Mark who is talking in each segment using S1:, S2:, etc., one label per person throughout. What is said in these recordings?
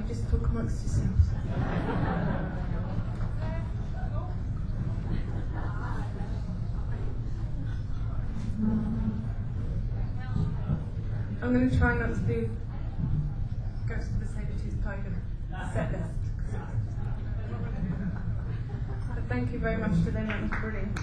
S1: just talk amongst yourselves. I'm going to try not to do Ghost of the Saber-Toothed Tiger set list. But thank you very much to them, that was brilliant.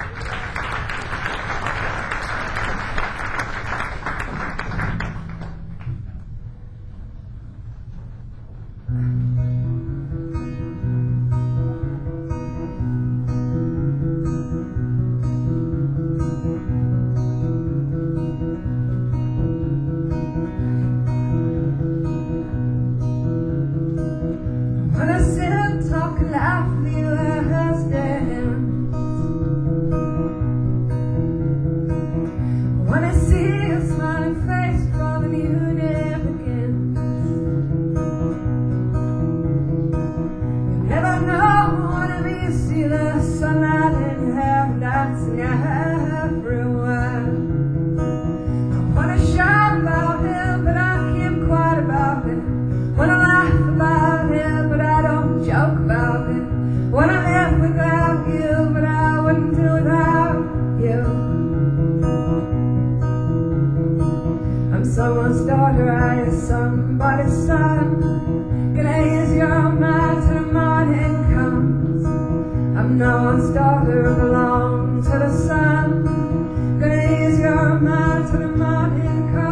S1: Someone's daughter, I am somebody's son. Gonna use your mind till the morning comes. I'm no one's daughter, belong to the sun. Gonna use your mind till the morning comes.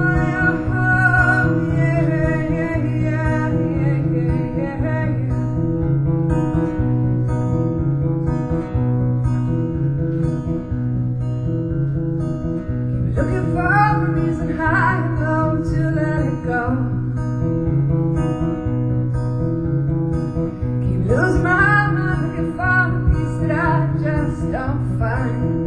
S1: Yeah, yeah, yeah, yeah, yeah, yeah. Keep looking for a reason high and low to let it go. Keep losing my mind looking for the peace that I just don't find.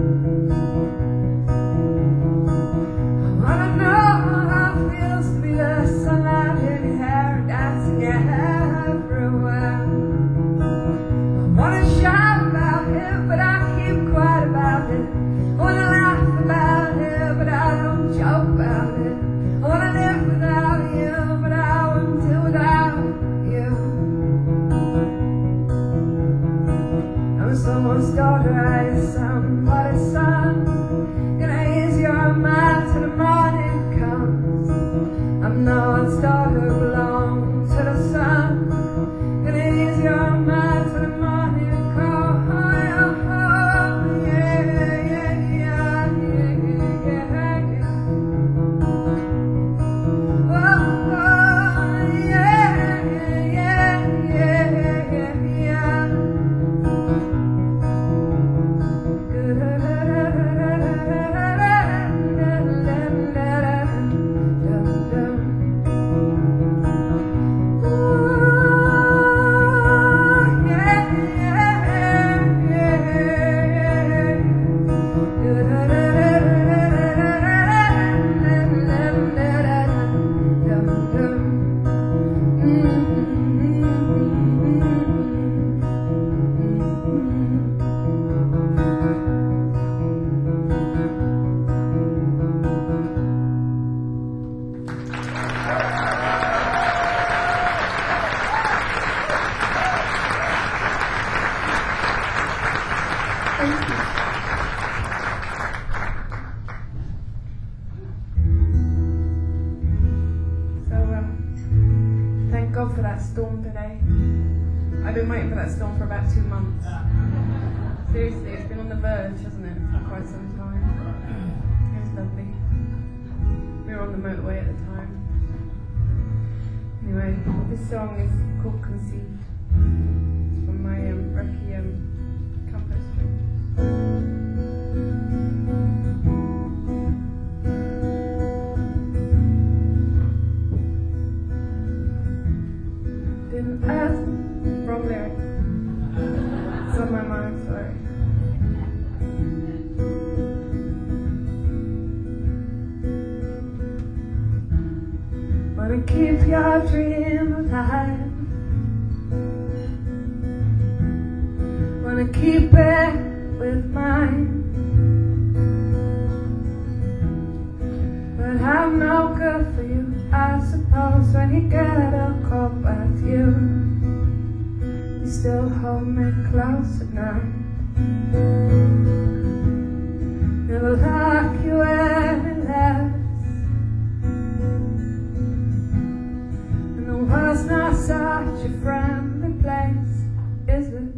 S1: I wanna know how it feels to be the sunlight in your hair, dancing everywhere. I wanna shout about it, but I keep quiet about it. I wanna laugh about it, but I don't joke about it. I wanna live without you, but I wouldn't do without you. I'm someone's daughter, I am somebody's son. Gonna use your mind till the morning comes. I'm no one's daughter, belong to the sun. Gonna use your mind till the morning comes. Yeah, yeah, yeah, yeah, yeah, yeah. Thank God for that storm today. I've been waiting for that storm for about 2 months. Seriously, it's been on the verge, hasn't it, for quite some time. It was lovely. We were on the motorway at the time. Anyway, this song is called Conceived. It's from my Requiem Compass string. Wrong lyric. It's on my mind, sorry. Wanna keep your dream alive. Wanna keep it with mine. But I'm no good for you, I suppose. suppose when you get a call back you still hold me close at night. Never like you any less, and the world's not such a friendly place, is it?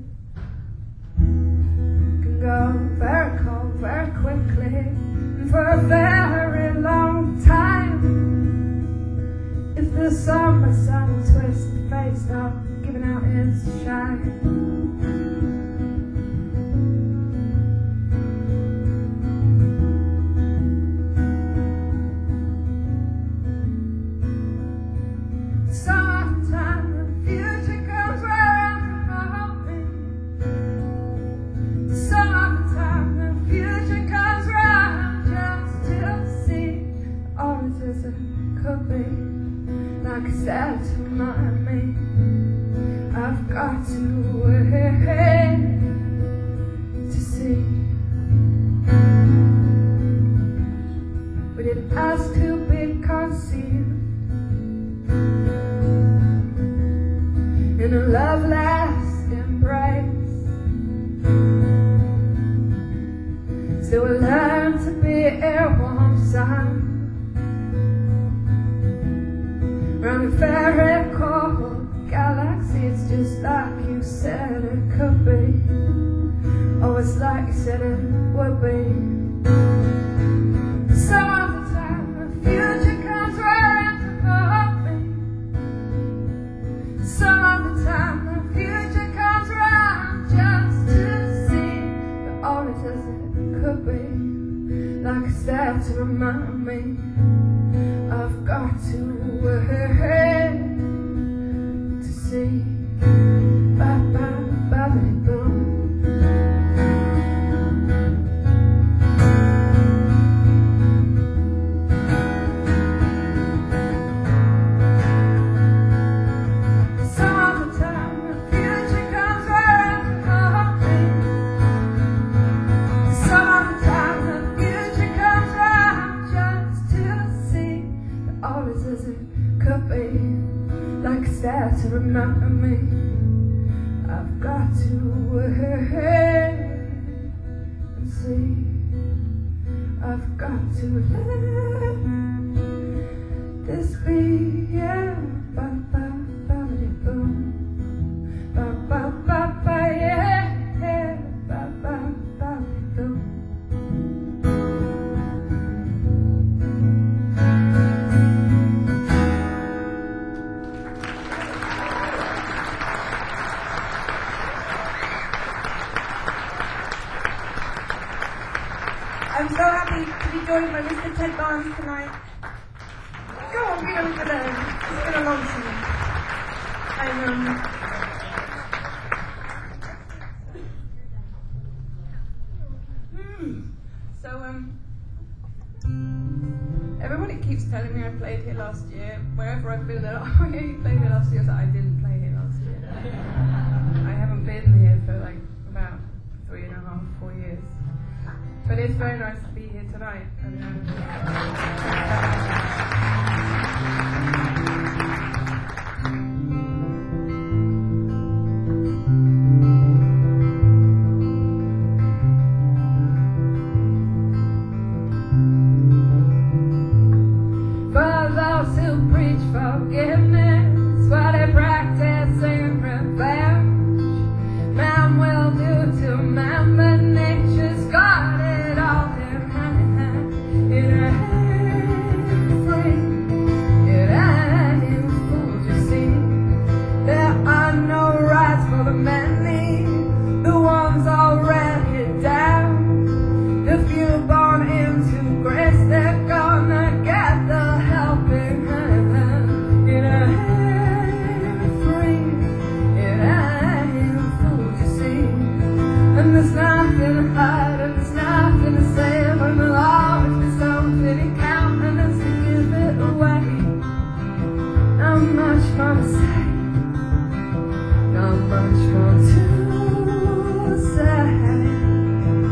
S1: Can go very cold very quickly, and for a very long time. If the sun by sun twisted face stop giving out its shine. Sometime the future comes round for me. Sometime the future comes round just to see all it is it could be. Like I said to mommy, I've got to wait to see. But it has to be conceived in a loveless embrace. So we learn to be a warm sun round a very cold galaxy. It's just like you said it could be. Oh, it's like you said it would be. Some of the time the future comes round for me. Some of the time the future comes round just to see that all it is it could be. Like I said to remind me, I've got to wait to see. Bye bye bye boom. Some of the time the future comes round for me. Some of the time the future comes round just to see that all it is it could be. Like a star to remind me, I've got to wait and see. I've got to let this be, yeah. Ba ba ba boom, ba ba ba ba, yeah, yeah. Ba ba ba boom.
S2: I'm so happy to be joined by Mr. Ted Barnes tonight. Go on, read on for them. It's been a long time.
S1: Everybody keeps telling me I played here last year. Wherever I've been, they're like, oh yeah, you played here last year. So I didn't play here last year. I haven't been here for like about 3.5, 4 years. But it's very nice to be here tonight. For those who preach forgiveness, while they practice in revenge, man will do to man, but nature's got it all in hand. It ain't free, it ain't fooled, you see. There are no rights for the many, the ones already down. The few born into grace, they're gonna get the helping hand. It ain't free, it ain't fooled, you see. And there's nothing to hide, and there's nothing to save, and there'll always be something to count, and that's to give it away. Not much more to say, not much more to say.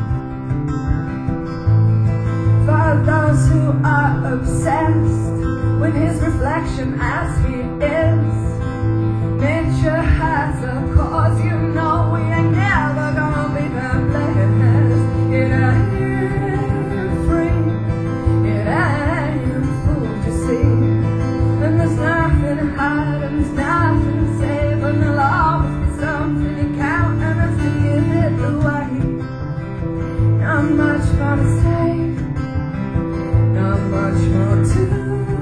S1: For those who are obsessed with his reflection as he is. Nature has a cause, you know we ain't never gonna be the blessed. It ain't free, it ain't fool to see. And there's nothing to hide and there's nothing to save, and there'll always be something to count and I see it the way. Not much more to say, not much more to say.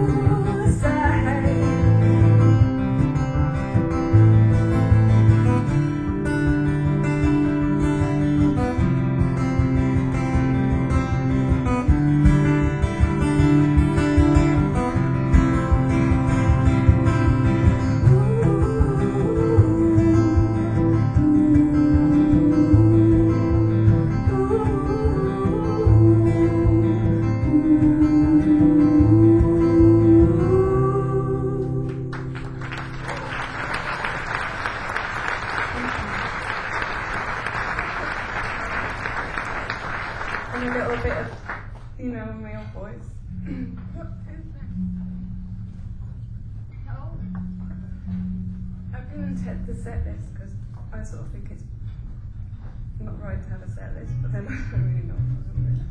S1: And a little bit of, you know, real voice. I've given Ted the set list because I sort of think it's not right to have a set list, but then I don't really know what I'm doing.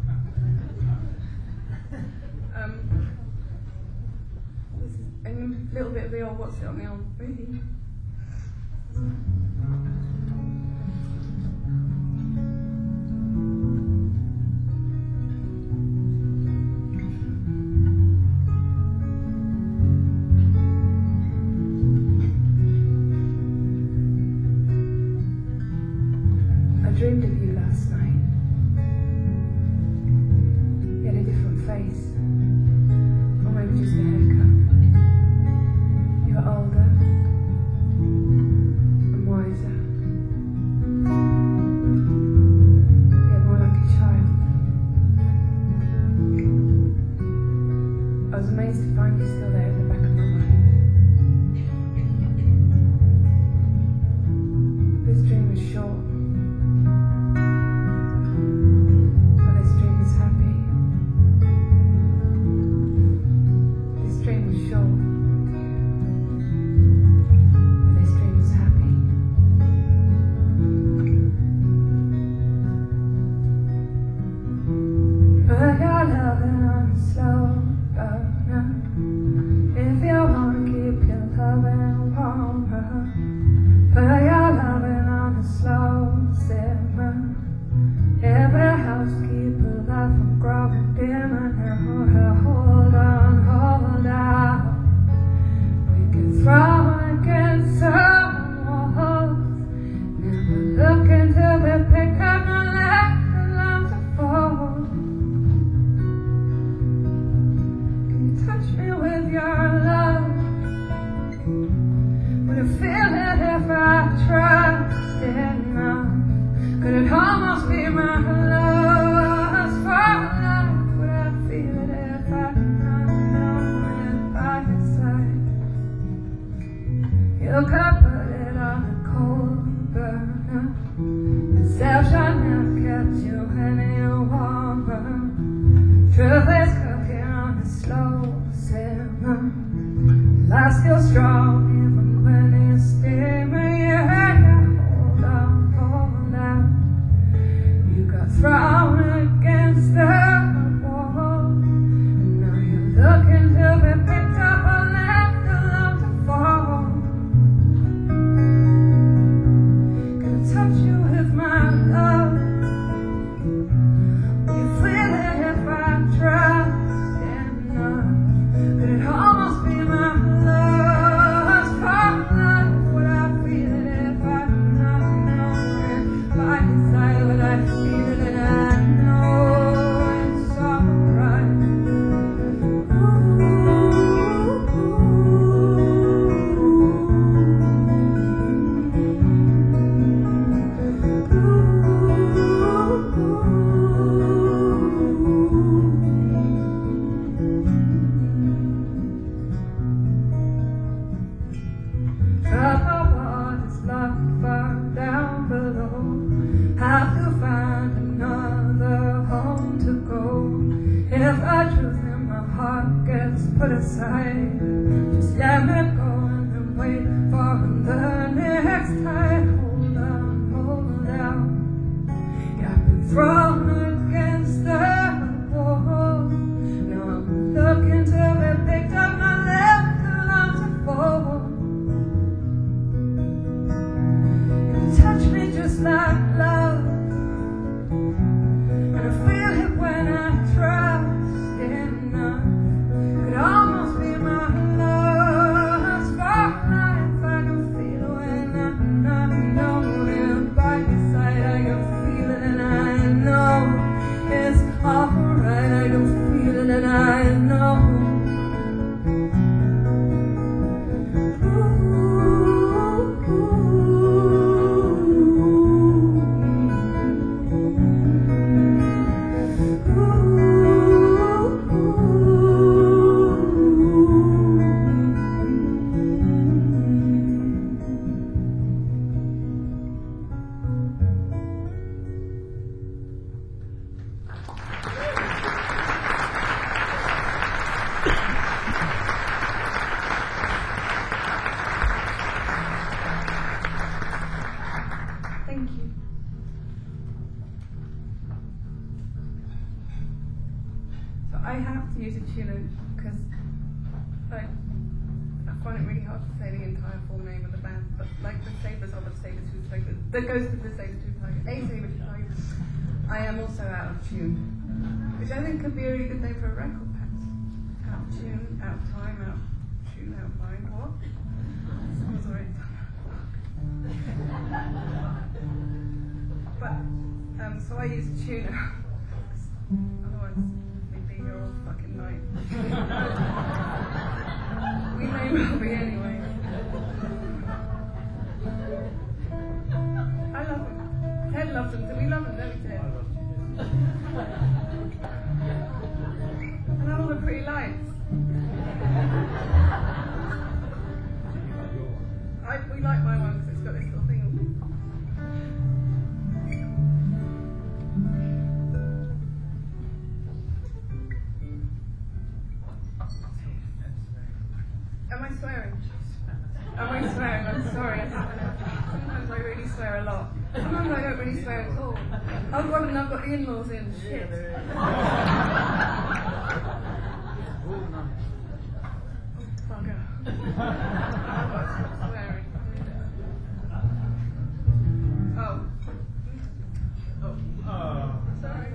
S1: This is a little bit of the old What's It on the Old Movie. I dreamed of you last night. You had a different face, or maybe just a haircut. You were older and wiser, yet more like a child. I was amazed to find you still there in the back of my mind. This dream was short. put aside. Just let me go and then wait for the next tide. Hold on. Yeah, I've been thrown against the wall. Now I'm looking to be picked up, not left alone to fall. You touch me just like love, and I feel it when I trust enough. Could almost be my love spotlight if I can feel it when I'm not knowing. By your side, I can feel it and I know it's alright. I can feel it and I know. Thank you. So I have to use a tune because I find it really hard to say the entire full name of the band, but like the Sabres are the Saber-Tooth Tiger, that goes with the Saber-Tooth Tiger, a Saber-Tooth Tiger. I am also out of tune, which I think could be a really good name for a record, perhaps. Out of tune, out of time, out of tune, out of mind. What? Oh, sorry. But, so I use tuner. Otherwise, we'd be here all fucking night. We may well be anyway. I love them. Ted loves them. Do we love them? Don't we, Ted? And all the pretty lights. We like my one because it's got this little thing on. Am I swearing? Am I swearing? I'm sorry. Sometimes I really swear a lot. Sometimes I don't really swear at all. Oh God, and I've got the in-laws in. Shit. Bugger. I've got to stop swearing. Oh. Sorry.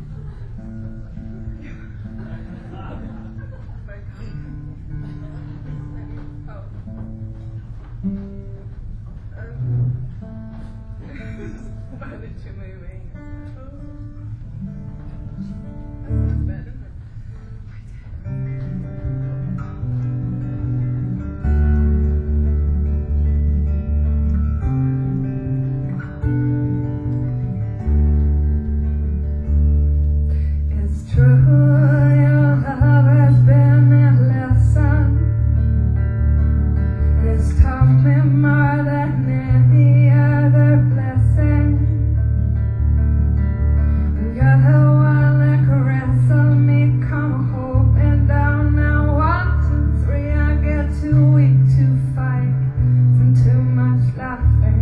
S1: Furniture moving. That sounds better, doesn't it? It's true, your love has been a lesson. It's taught me more than any other blessing. You're the one that caresses me, come hold me down now. 1, 2, 3, I get too weak to fight from too much laughing.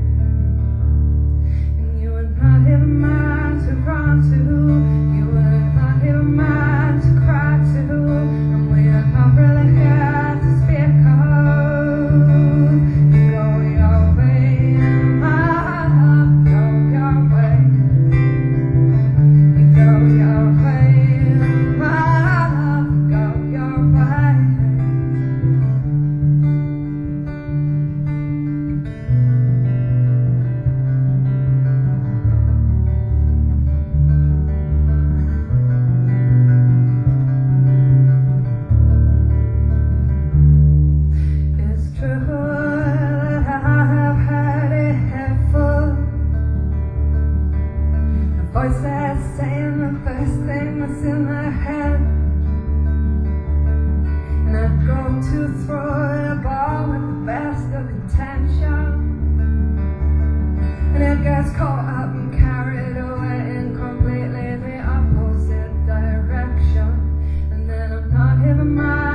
S1: And you are not even mine to run to. You are not even mine to cry to. And we are not really here to speak of. You go your way and my love go your way. You go your way and my love go your way. It's true that I have had a head full of voices saying the first thing that's in my head. And I go to throw the ball with the best of intention, and it gets caught up and carried away in completely the opposite direction. And then I'm not even mine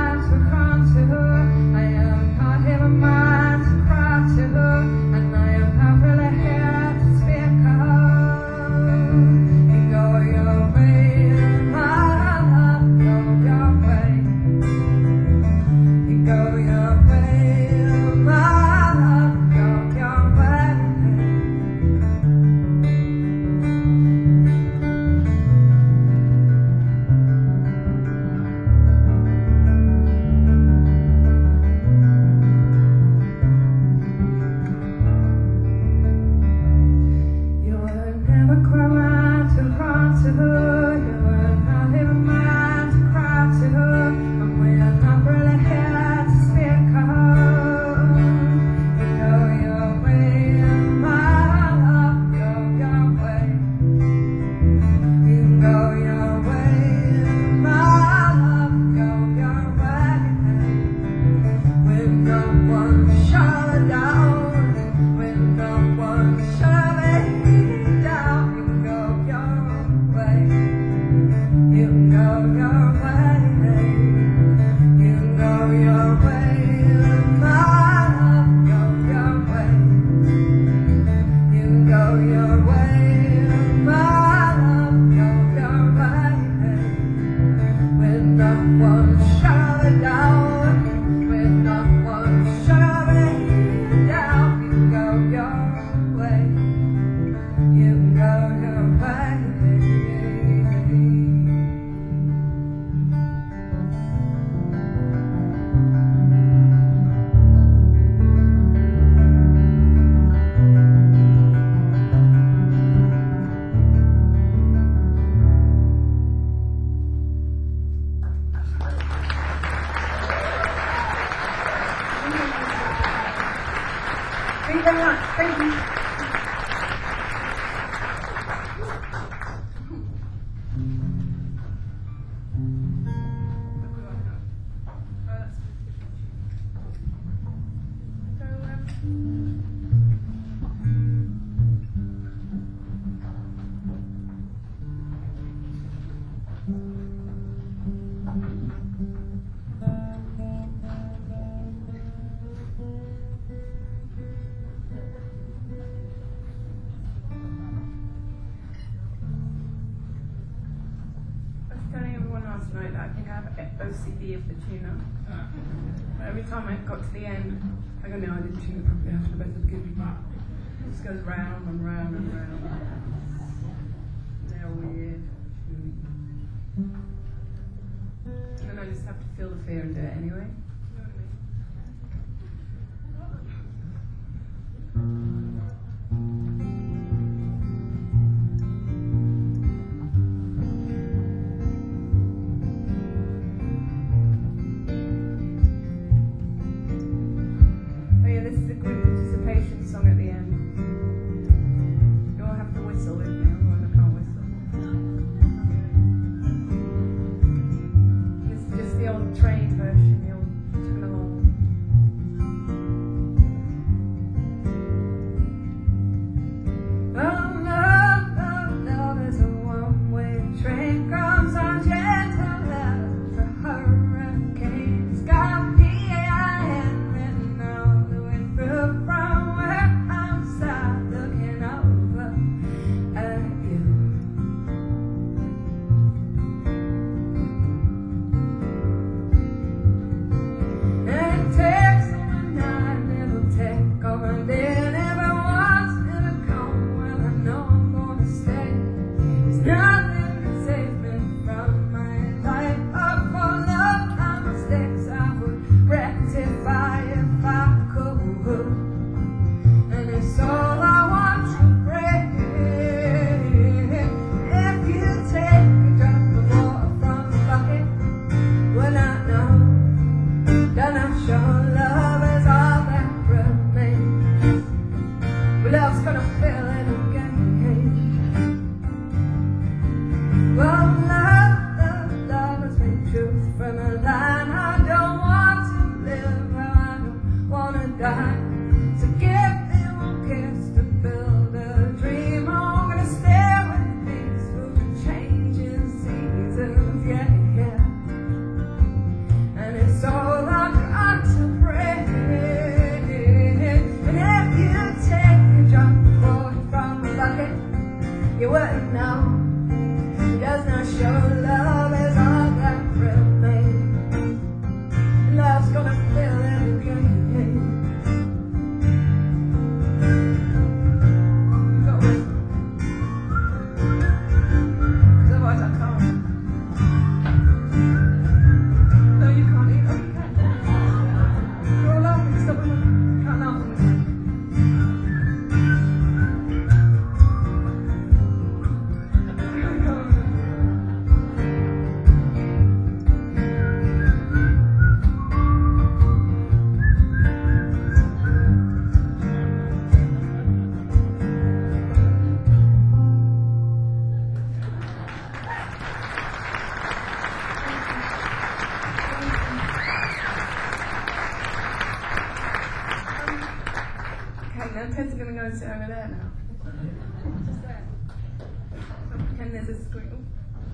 S1: your way, my love, go your way. With not one shot of doubt, with not one shot of doubt, you go your way, you go your way.
S2: Thank you very much. Thank you. I was telling everyone last night that I think I have OCD of the tuna. But every time I got to the end, I go, no, I didn't tune it properly after the better beginning. It just goes round and round and round. They're weird. And then I just have to feel the fear and do it anyway. You know what I mean? Oh yeah, this is a group participation song at the end. You all have to whistle with me, otherwise I can't whistle. This is just the old train version, the old tune along.
S1: Oh, love, love, love is a one-way train, comes on gentle as a hurricane. It's got P-A-I-N written all the way through, from where I'm sat looking over at you. And it takes one night, it'll take all my day, never once, never come. Well, I know I'm gonna stay. There's nothing to save me from my life. Up for love, my mistakes I would rectify if I could. And it's all I want to break. If you take a drop of water from the bucket, when I know then I'm sure love is all that remains. But love's gonna fill it again. Well, love has been truth from a line. I don't want to live, I don't wanna die. So give me one kiss to build a dream. I'm gonna stay with these through the changing seasons, yeah, yeah. And it's all I've got to pray. And if you take a drop of water from the bucket, you wouldn't know. It does not show love is all that remains. Love's gonna fill it again. You got whistle. 'Cause otherwise I can't. No, you can't either. Oh, you can. You're all laughing. Stop it. You can't laugh at me. Okay, now Ted's going to go and sit over there now. Just there. So pretend there's a screen.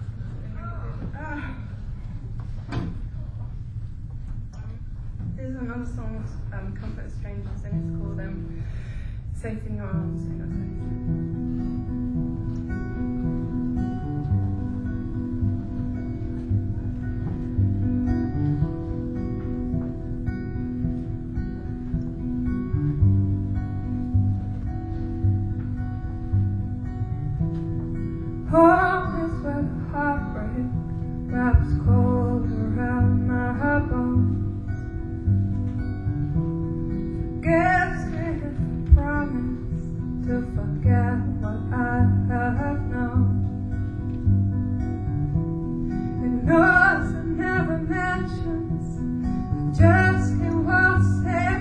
S1: Here's another song, Comfort Strangers, and it's called Safe in Your Arms. Hang on a second. Home is where the heartbreak wraps cold around my bones. Gives me the promise to forget what I have known. Ignores and never mentions, just it was in.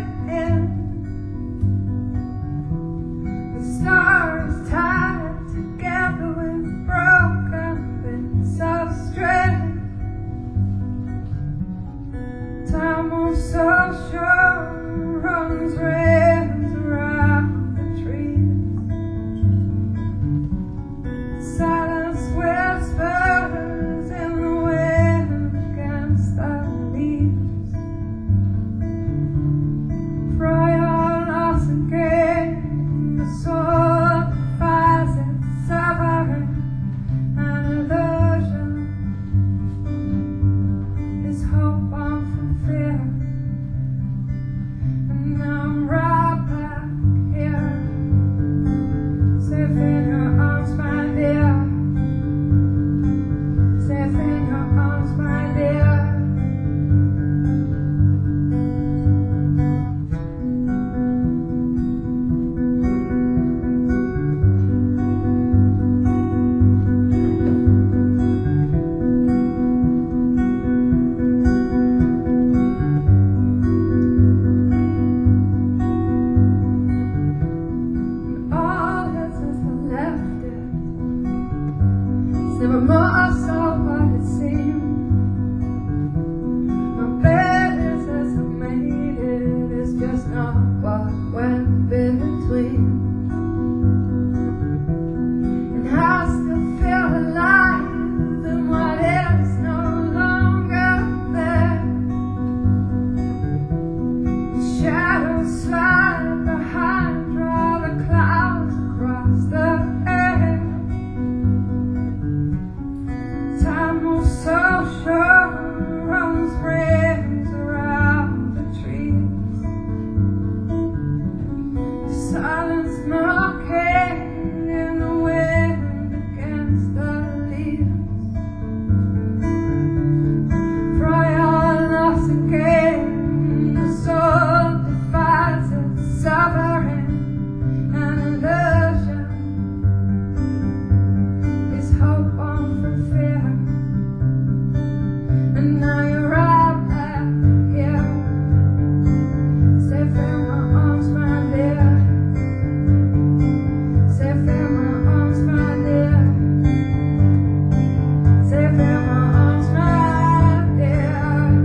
S1: The stars tied together with broken bits of string. Time moves so short, runs rings around the trees. Silence whispers in the wind against the leaves. Fry all lost again, the soul defies its suffering. An illusion is hope on from fear. And now I'm right back here, safe in your arms, my dear. Safe in your arms, my dear. All this is left it. Never more so what it seemed. My bed is as I made it. It's just not what went between. And I still feel alive in what is no longer there. The shadows slide behind, draw the clouds across the air. Time moves so short, runs rings around the trees. Silence knocking in the wind against the leaves. Fry all lost again, the soul defies its suffering. An illusion is hope on from fear. And now you're right back here, safe in my arms, my dear. Safe in my arms, my dear. Safe in my arms, my dear.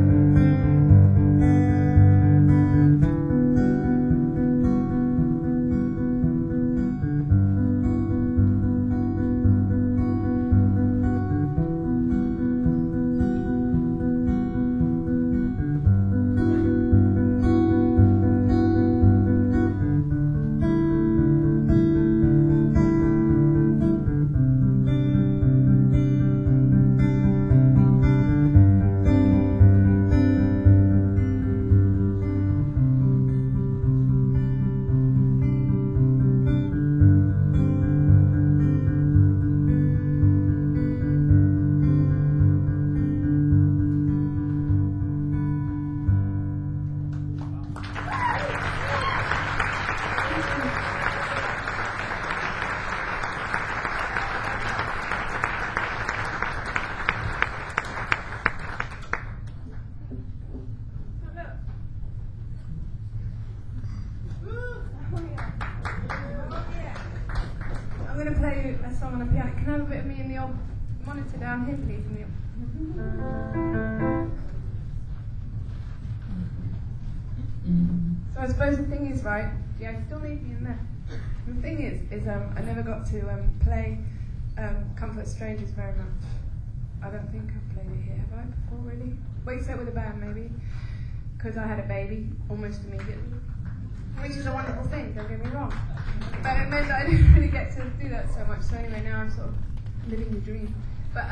S1: I'm going to play a song on a piano. Can I have a bit of me in the old monitor down here, please? So I suppose the thing is, right, yeah, I still need me in there. The thing is I never got to play Comfort Strangers very much. I don't think I've played it here, have I, before, really? Well, except with a band, maybe, because I had a baby almost immediately. Which is a wonderful thing, don't get me wrong. But it meant that I didn't really get to do that so much. So anyway, now I'm sort of living the dream. But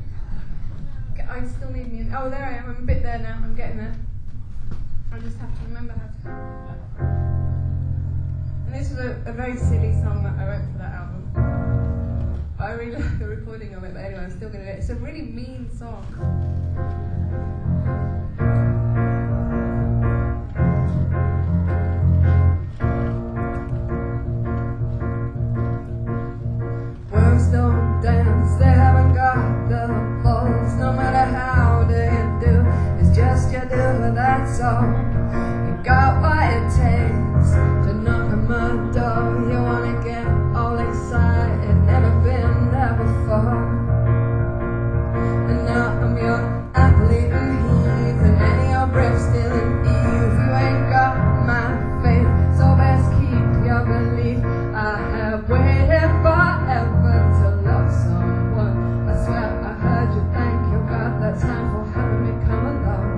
S1: I still need me. Oh, there I am. I'm a bit there now. I'm getting there. I just have to remember how to. And this was a very silly song that I wrote for that album. But I really like the recording. recording of it, but anyway, I'm still going to do it. It's a really mean song. Worms don't dance, they haven't got the balls. No matter how they do, it's just you do, that's all. You got what it takes to knock on my door. You wanna get all excited, never been there before. And now I'm your athlete and heathen, and your breath still in Eve. You ain't got my faith, so best keep your belief. I have waited forever to love someone. I swear I heard you thank you God that time for having me come along.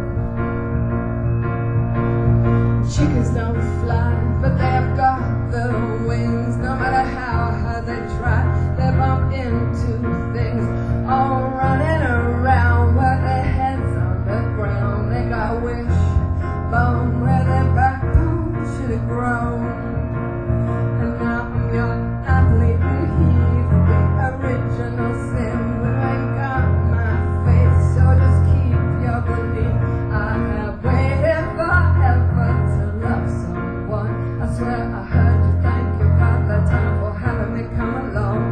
S1: Chickens don't fly, but they have got the wings. No matter how hard they try, they bump into things. All running around, but their heads on the ground. They got a wishbone where their backbone should have grown. And now I'm your athlete and heathen, the original sin. We ain't got my faith, so just keep your belief. I have waited forever to love someone. I swear I heard you thank you God that time for having me come along.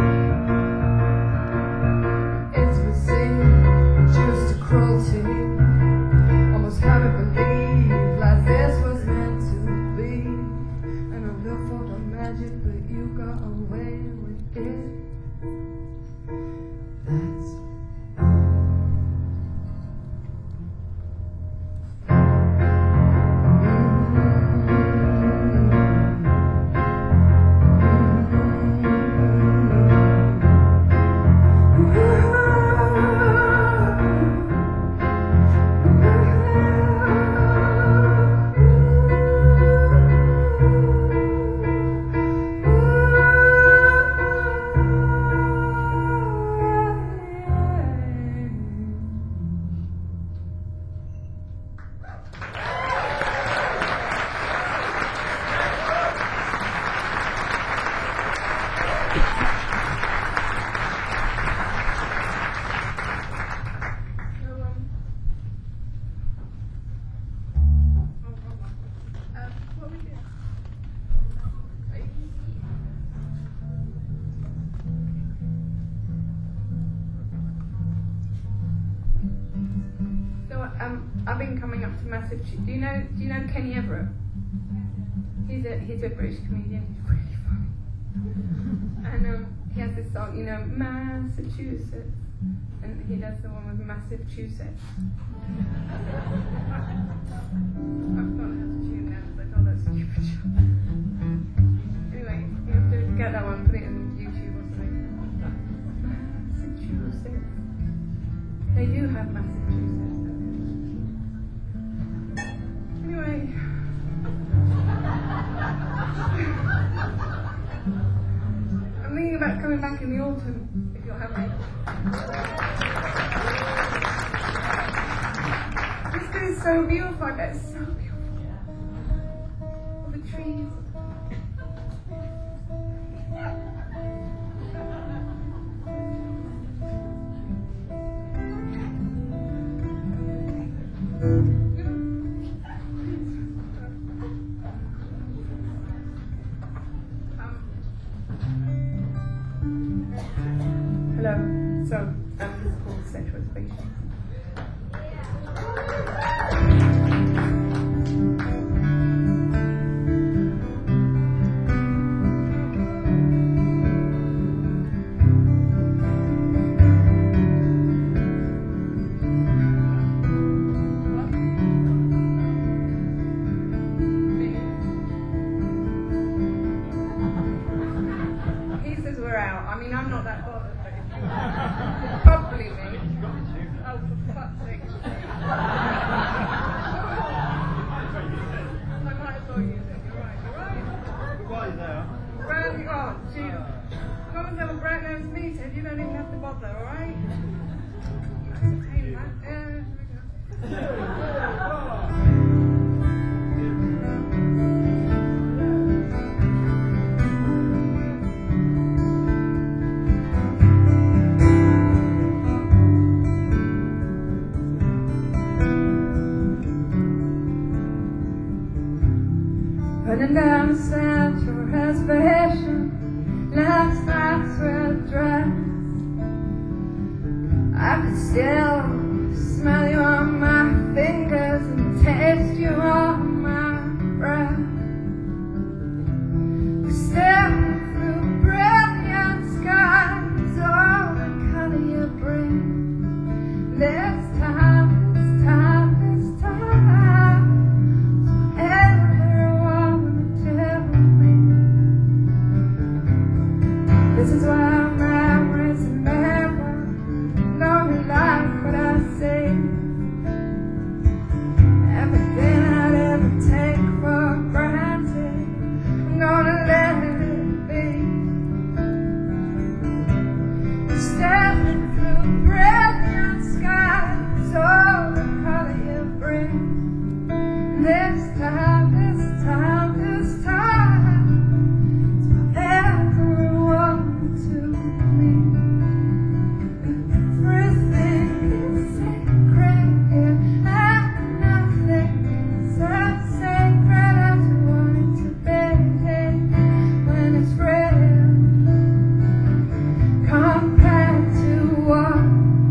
S1: It's been reduced to cruelty. Almost haven't believed like this was meant to be. And I look for the magic, but you got away with it. That's I've been coming up to Massive Cheese. Do you know Kenny Everett? He's a British comedian. He's really funny. And he has this song, you know, Massachusetts, and he does the one with Massive Cheesets. I've forgotten how to tune now because I told that stupid show. Anyway, you have to get that one, put it in YouTube or something. Massachusetts. They do have Massachusetts. Anyway, I'm thinking about coming back in the autumn, if you'll have me. This is so beautiful, I bet it's so beautiful. All the trees. Hello. So, this is called Sexual Space. He says we're out. I mean, I'm not that bothered, but if you probably me. Oh, for fuck's sake. I might as well use it. You're right.
S3: Why there?
S2: Brand, oh, Jesus. Come and have a brand new meeting. You don't even have to bother, alright? Entertain that.
S1: This is why memories remember. Don't like what I say. Everything I'd ever take for granted, I'm gonna let it be. Stepping through brilliant skies, all the color you bring. This time, it's everyone to me. And everything is sacred here, and nothing is as sacred as you want it to be. When it's real, compared to what?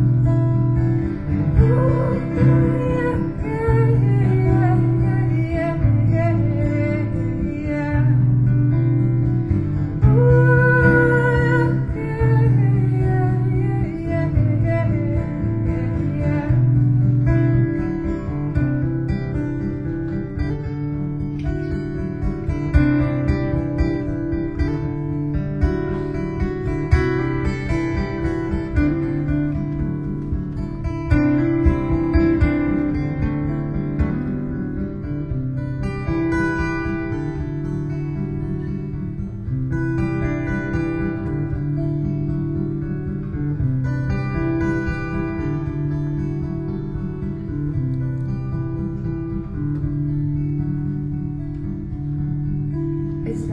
S1: It's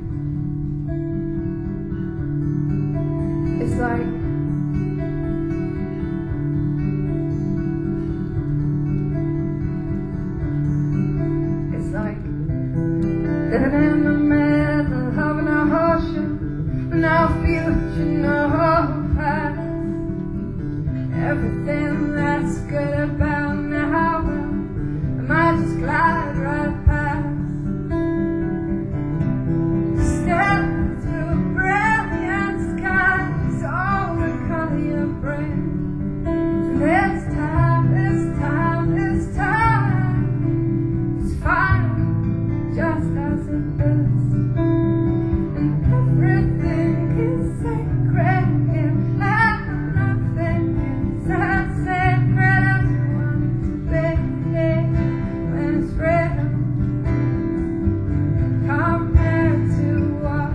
S1: like living in the middle of an ocean, no future, no past. Everything that's good about now, I might just glide right past. Step through brilliant skies, all the color you bring. This time, it's fine, just as it is. And everything is sacred here, and nothing is as sacred as you want it to be. When it's real, compared to what?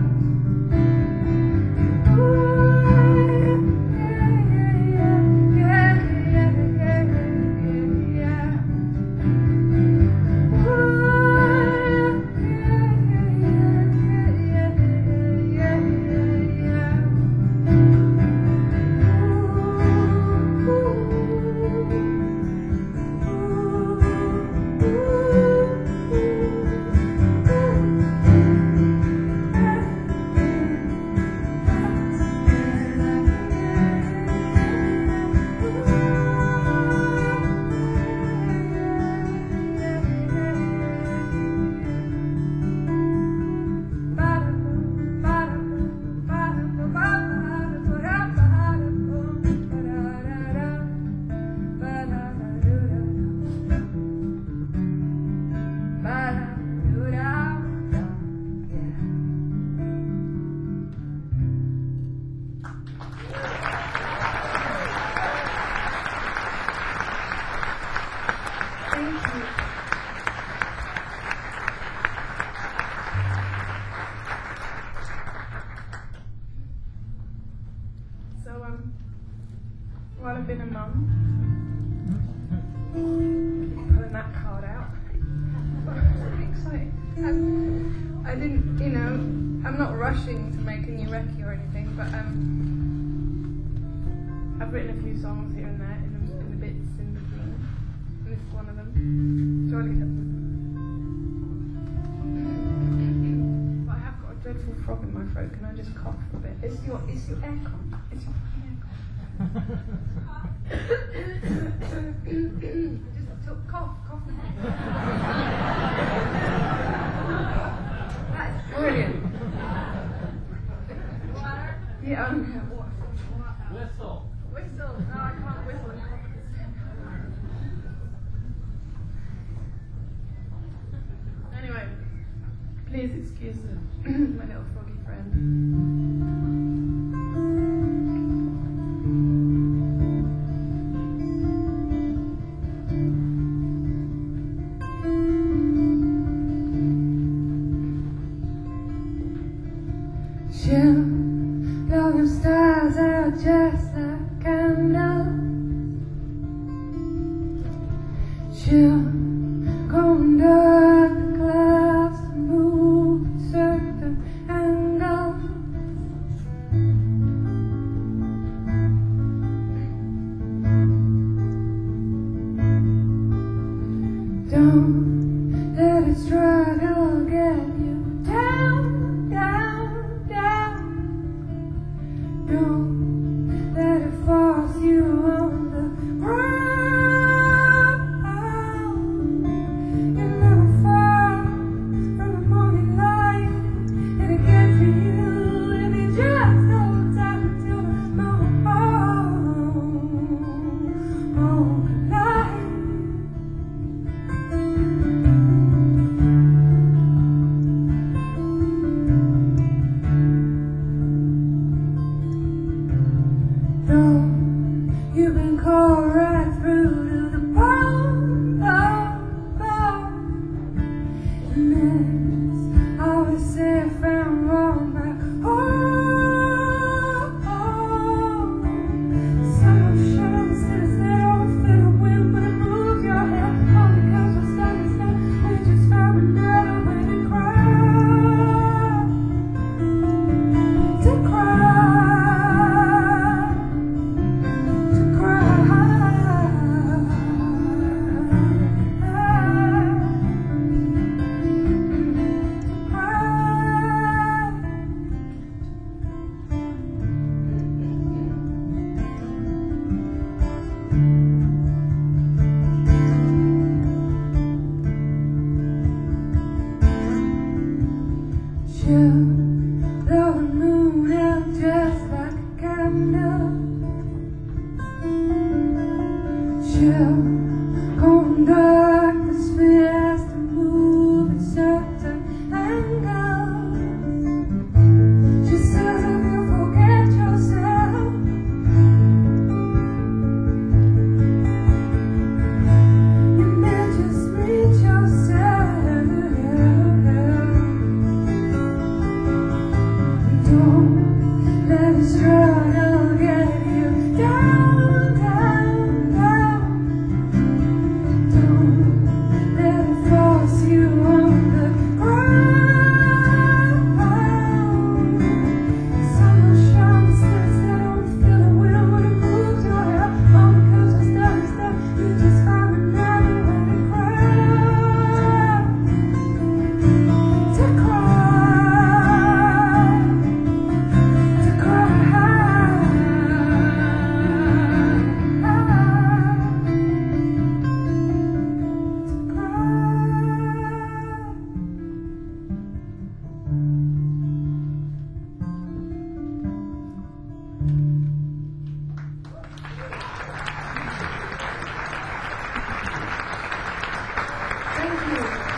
S1: While I've been a mum, pulling that card out. I'm excited. I didn't, I'm not rushing to make a new record or anything, but I've written a few songs here and there in the bits in between, and this is one of them. Johnny doesn't. But I have got a dreadful frog in my throat. Can I just cough for a bit? It's your aircon. It's your aircon. Just cough. That's brilliant. Water? Yeah,
S3: Whistle.
S1: Whistle. No, I can't whistle. Anyway, please excuse my little froggy friend. Don't let it force you on the ground. You're never far from the morning light. And again for you, if you just hold tight until the light. You've been cold right through to the bone, and there's always safe and wrong back home. Some shadows sit there over feel the wind when it moves your head. All because we're standing still, we just found another way to cry. Blow the moon out just like a candle. Chill, cold dark, the sphere has to move in certain angles. She says if you forget yourself, you may just meet yourself. Don't let it struggle get you down, down, down. Don't let it force you on the ground. Summer showers sits that don't feel the wind when it moves your hair. All because we're standing still, you just found another way to cry. To cry. Thank you.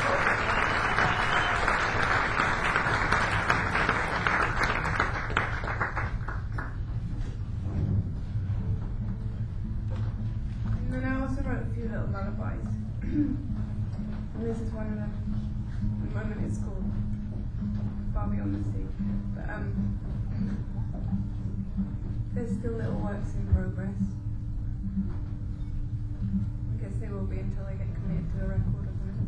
S2: And then I also wrote a few little lullabies. And this is one of them. At the moment it's called Barbie on the Sea. But there's still little works in progress. I guess they will be until they get committed to a record or something.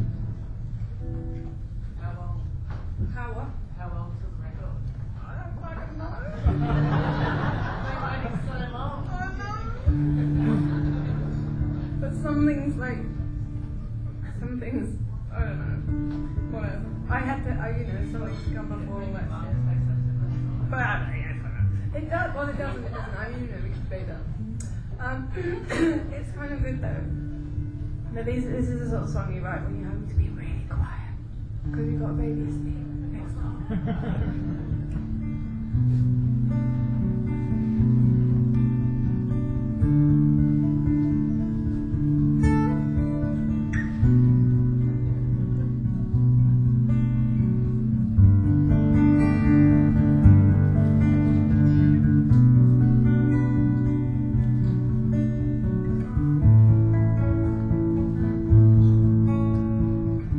S3: How long?
S2: How what?
S3: How long's the record?
S2: I don't fucking know.
S3: They waiting so long.
S2: But some things I don't know, whatever. I had to, some things come before all that shit. But I don't know, it does, well it doesn't, it doesn't, we can debate that. It's kind of good though. Now this is the sort of song you write when you're having to be really quiet. Because you've got a baby asleep next door.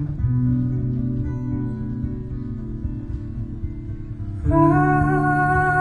S1: Far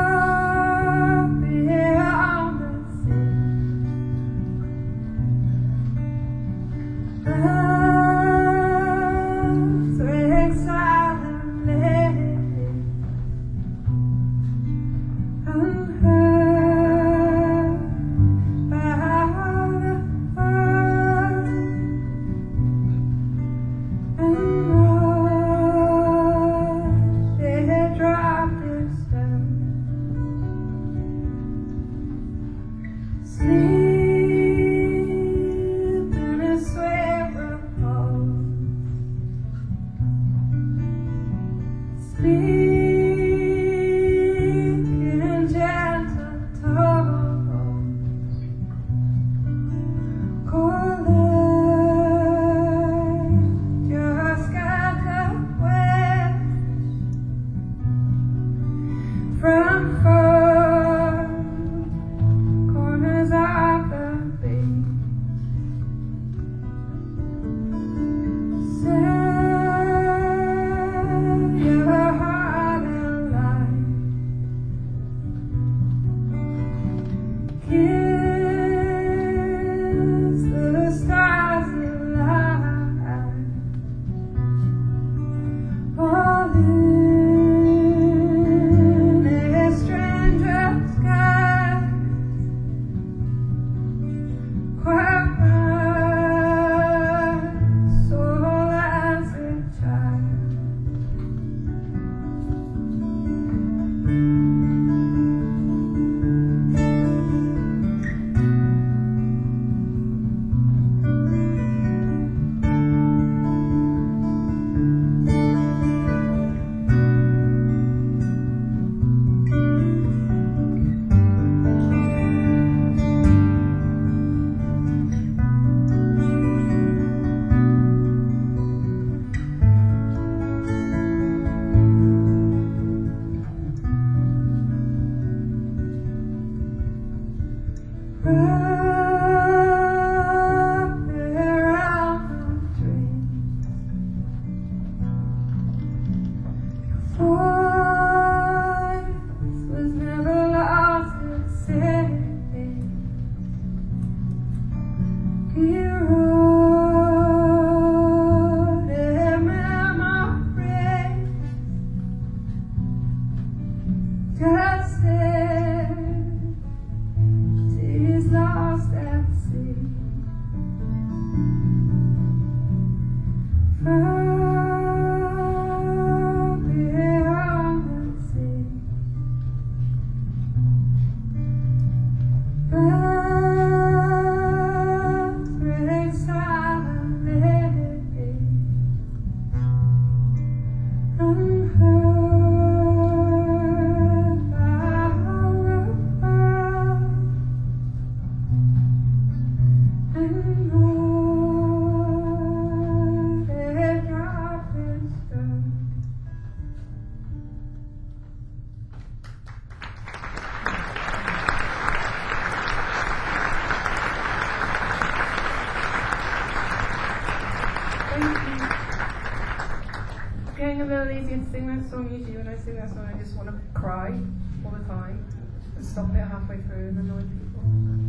S2: Getting a little easier to sing that song. Usually when I sing that song I just want to cry all the time and stop it halfway through and annoy people.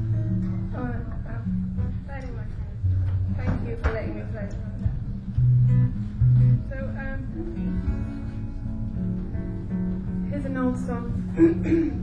S2: Anyway, thank you for letting me play. So here's an old song.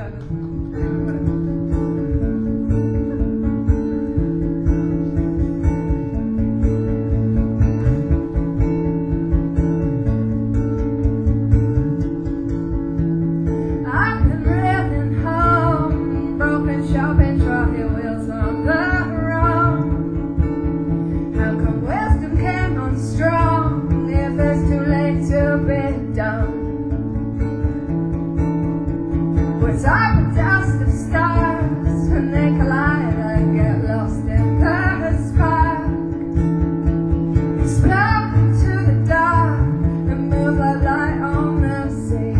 S1: I've been riding home, broken shopping trolley wheels on the road. How come wisdom came on strong if it's too late to be done? We're talking dust of stars when they collide and get lost in the spark. Explode into the dark and move like light on the sea.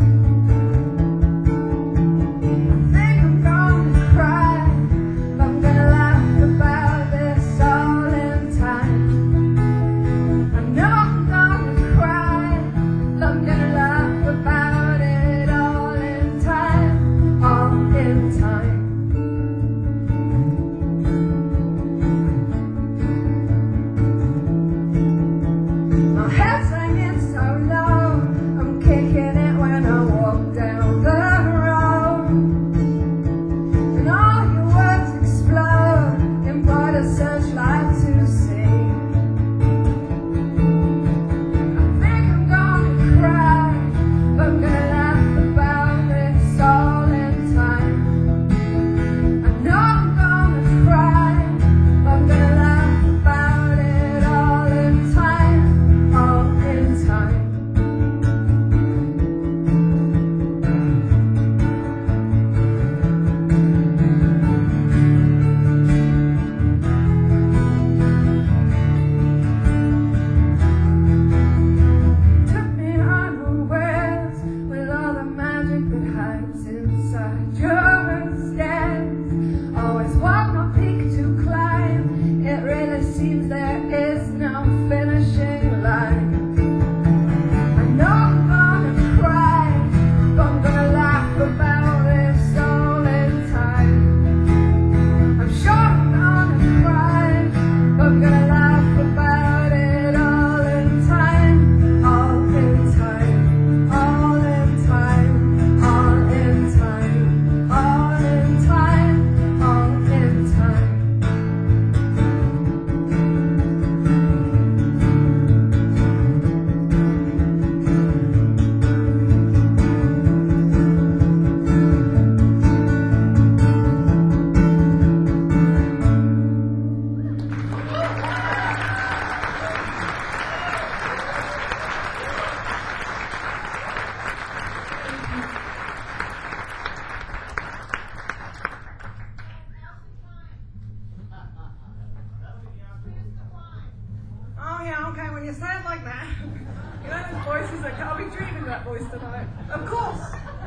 S2: When you say it like that, you know those voices that can't be treated that voice tonight. Of course,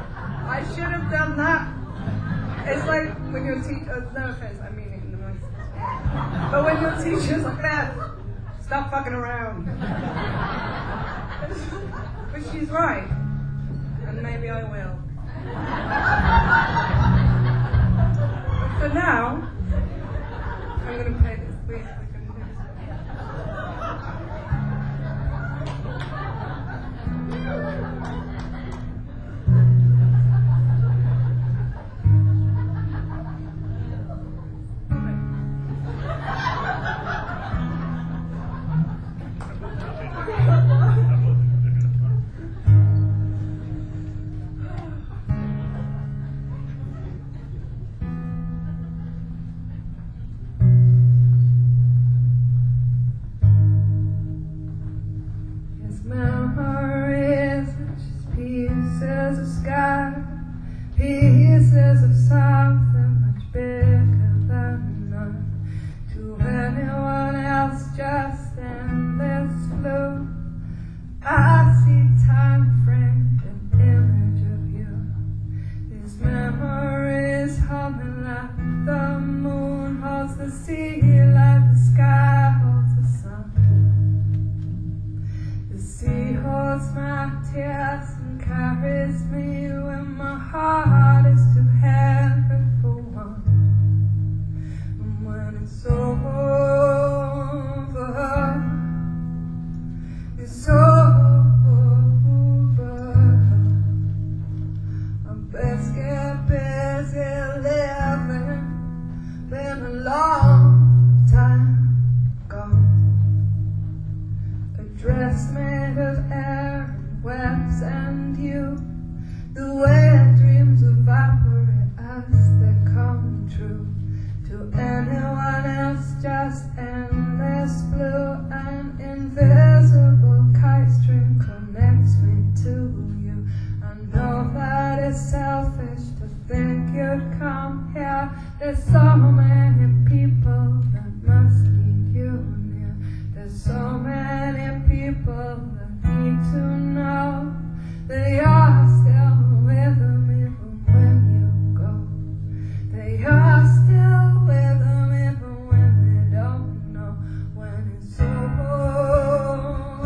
S2: I should have done that. It's like when your teacher, no offense, I mean it in the nicest. But when your teacher's like that, stop fucking around. But she's right, and maybe I will. But for now, I'm going to play this brief.
S1: Pieces of something much bigger than none. To anyone else, just endless blue. I see time framed an image of you. These memories humming like the moon holds the sea, like the sky holds the sun. The sea holds my tears and carries me when my heart is too heavy for one. And when it's over, it's over. I best get back. There's so many people that must need you near. There's so many people that need to know that you're still with them even when you go. That you're still with them even when they don't know when it's over.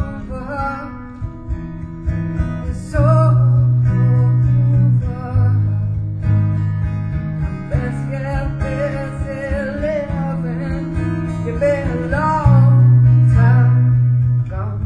S1: It's over. Let's get busy living. You've been a long time gone.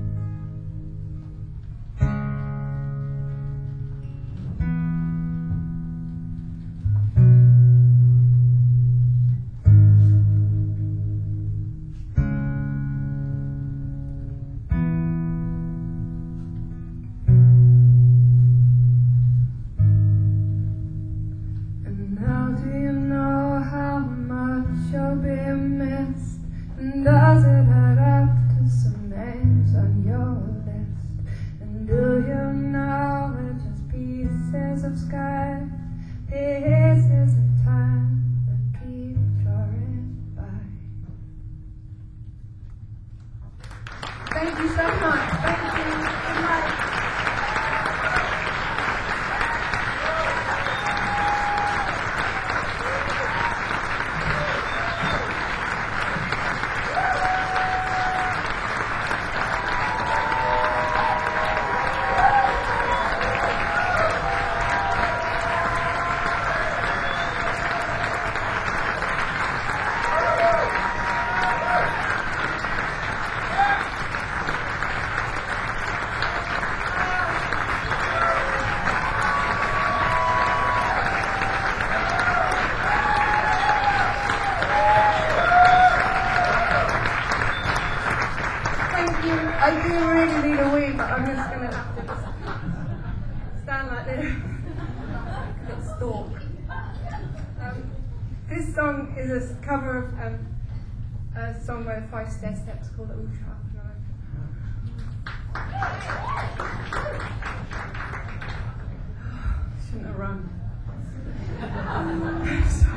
S1: And now do you know how much you'll be missed? And does it add up to some names on your list? And do you know we're just pieces of sky, pieces of time that keep drawing by? Thank you so much. Thank you. Good night. I do really need a wee, but I'm just going to have to just stand like this. Bit stalk. This song is a cover of a song by the Five Steps called All Sharp. Shouldn't have run. So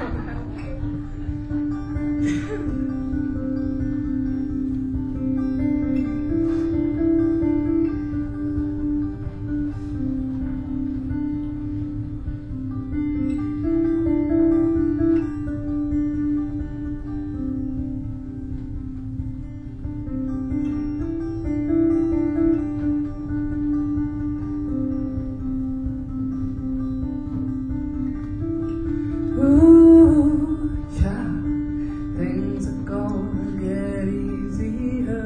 S1: things are gonna get easier.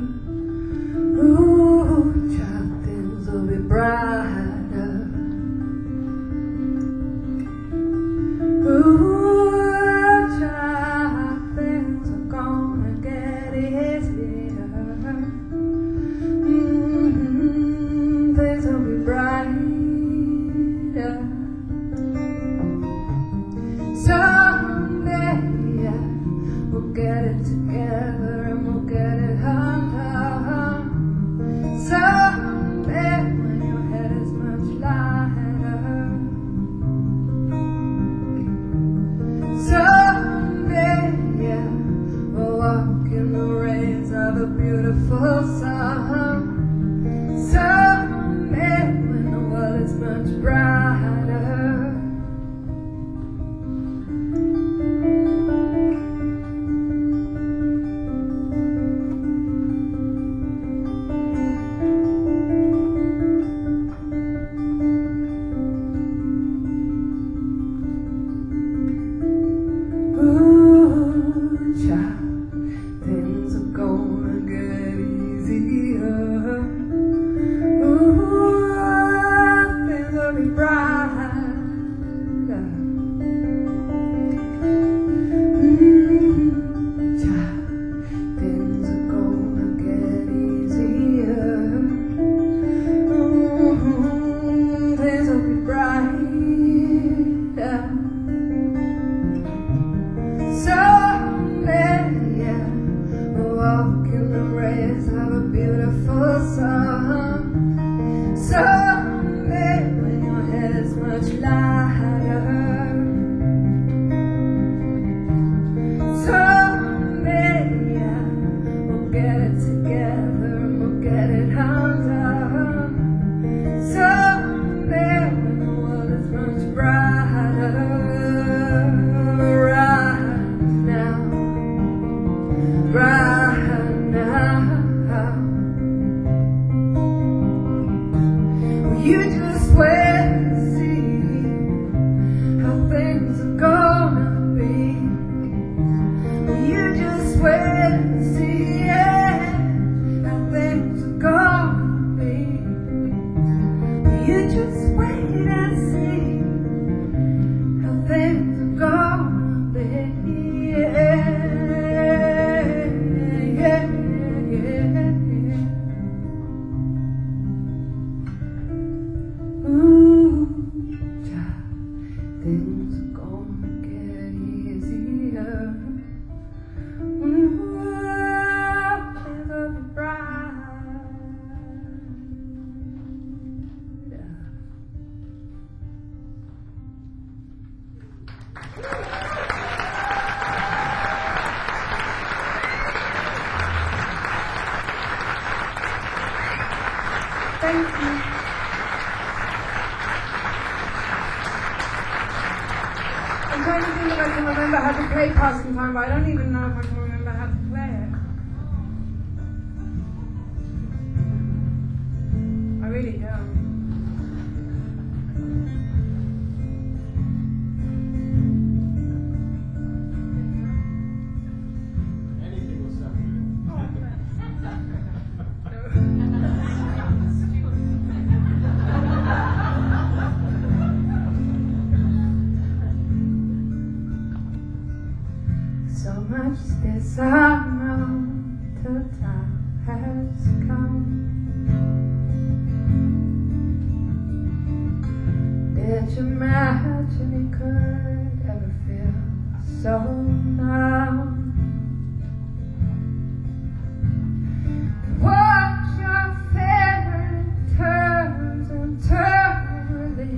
S1: Ooh, child, things will be brighter. Ooh, child, things are gonna get easier. Things will be brighter. Someday, yeah, we'll get it together and we'll get it undone. Someday, when your head is much lighter. Someday, yeah, we'll walk in the rays of a beautiful sun. Someday, when the world is much brighter. Ooh, child, things are gonna get easier. Ooh, things will be brighter. Child, things are gonna get easier. Things will be brighter. Someday, yeah, we'll walk in the rays of a beautiful sun. Someday, when your head is much lighter. see how things are gonna be. You just wait and see how things are gonna be. Ooh, child, things are gonna get easier. When the world is up bright. Thank you. I'm trying to think if I can remember how to play Passing Time, but I don't even know if I can remember how to play it. I really don't.
S4: Anything will sound
S1: So much this I know, the time has come. Did you imagine it could ever feel so numb? Watch your favorite turns and turns.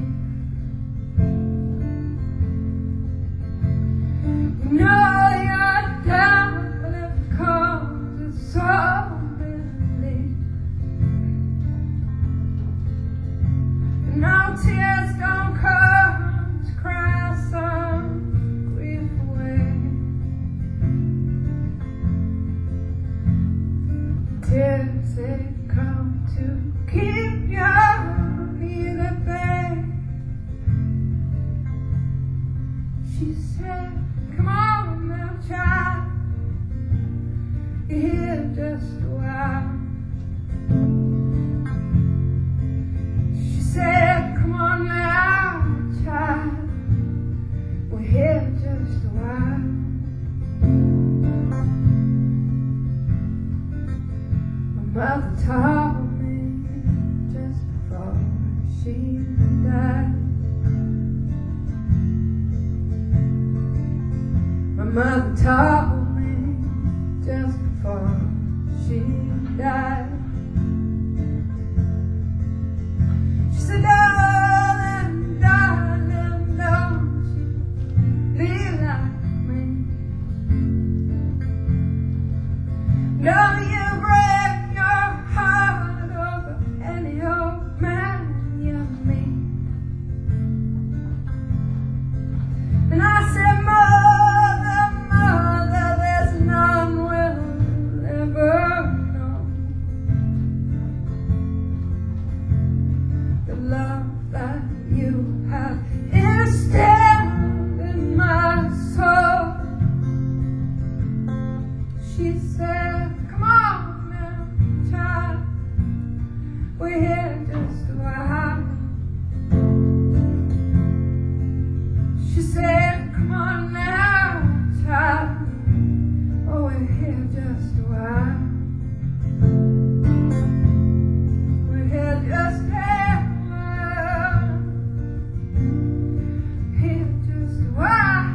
S1: You know you're down, but it comes so relief. No tears don't come to cry some grief away. Tears they come to keep your need at bay. She said, come on now, child, you're here just a while. She said, come on now, child, we're here just a while. My mother told me just before she died. My mother told me just before she died. She said, darling, darling, don't you be like me. Don't you break your heart over any old man you meet. And I said, Mother, there's none will ever know the love that you have instilled in my soul. She said, come on now, child, we're here just a while. She said, come on now, child, oh, we're here just a while. We're here just a while. Here just a while.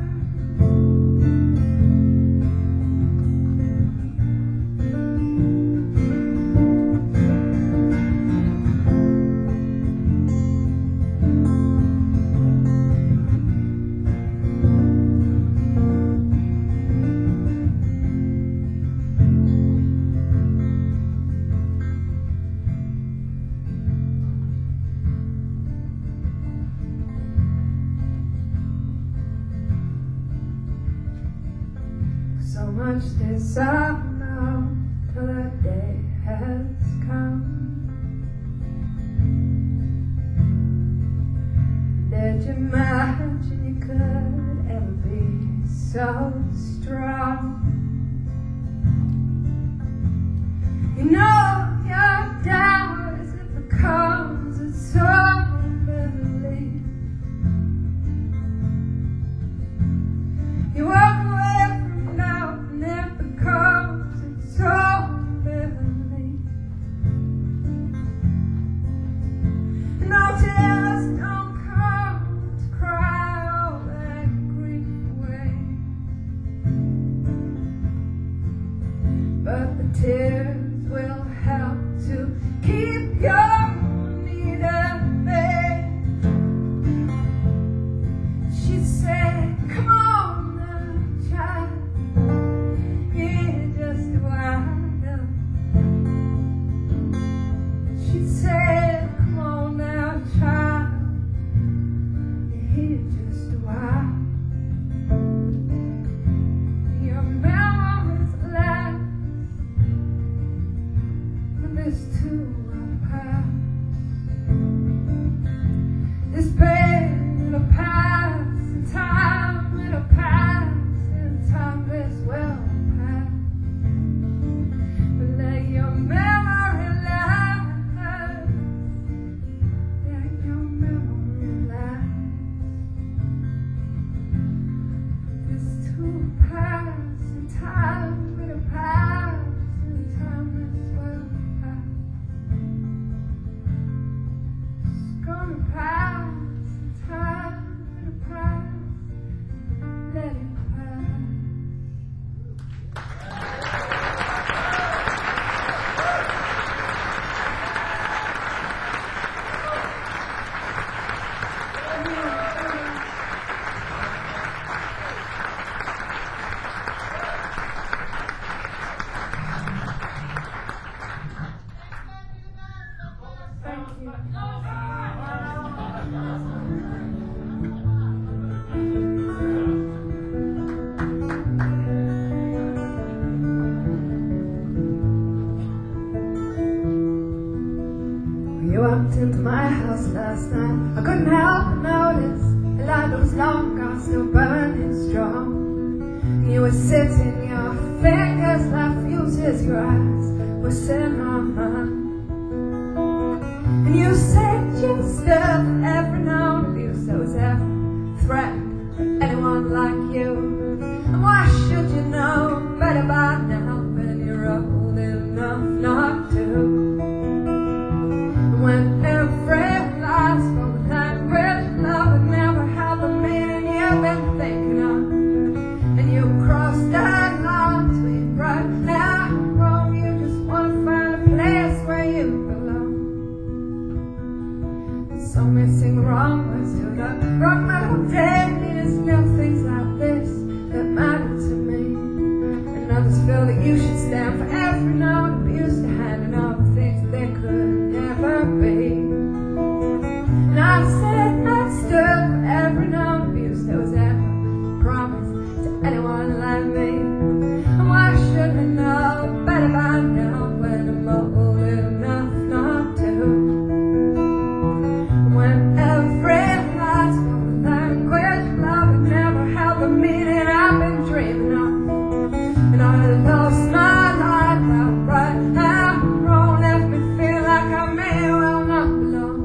S1: So much this I know till that day has come. Did you imagine you could ever be so strong? tears will help to keep your need at bay. She said, come on now, child, you're just wild up. She said, come on now, child, you're just wild. Your memories last, but this too will pass. This pain will pass, and time will pass, and time this will pass. But let your memory last, let your memory last. This too will pass, and time will pass, and time this will pass. It's gonna pass, and time will pass. Let it pass. Thank you. You walked into my house last night. I couldn't help but notice the light that was long gone, still burning strong. You were sitting, your fingers like fuses, your eyes were sitting on mine. And you said you stuff every known abuse that was ever threatened with anyone like you. And why should you know better by now when you're old enough not to? When every lies from language, love would never have the meaning you've been thinking of. And you crossed that line between right now and wrong. You just want to find a place where you belong. And so missing wrong words to the wrong melody. It's little things like this that matter to me. And others feel that you should stand for every known abuse to hand and all the things that they could never be. And I said I stood for every known abuse that was ever promised to anyone like me. And why should I know better by now when I'm old enough not to? When every last from the language, love would never have the meaning I've been dreaming of. And I lost my life outright now. Wrong left me feel like I may well not belong.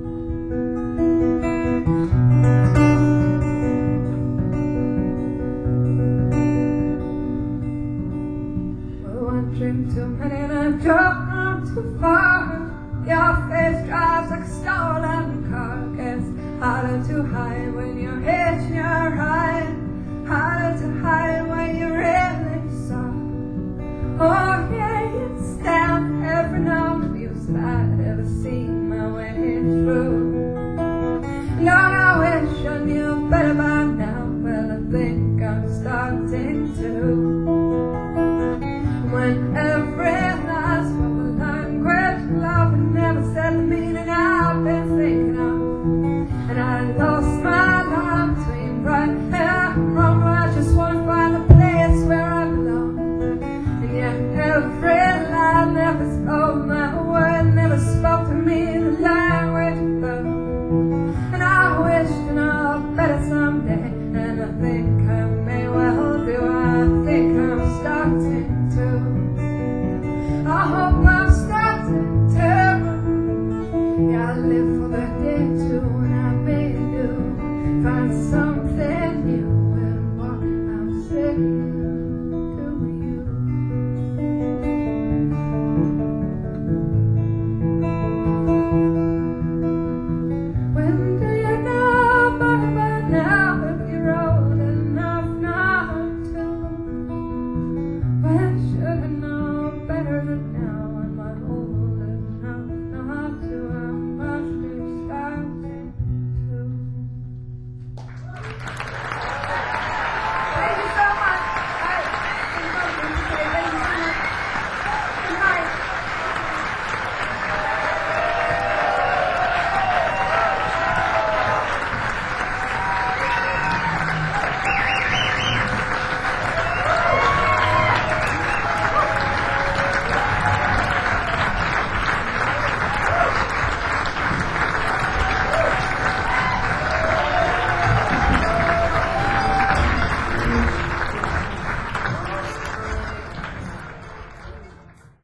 S1: Well, one drink too many and I drove not too far. Your face drives like a stolen car. Gets harder to hide when you're hitching your ride. Harder to hide when you really saw. Oh yeah, you stand for every known abuse that I'd ever seen my way through. Lord, I wish I knew better by now. Well, I think I'm starting to. When every last from a language, love had never said the meaning I've been thinking of. And I lost my life between right and wrong. I just want to find a place where I belong. And yet every lie never spoke my word, never spoke to me the language of love. And I wish to know better someday, and I think I may well do. I think I'm starting to. I hope I'm starting to. Yeah, I live for the day too, and I may do find something new in what I'm saying.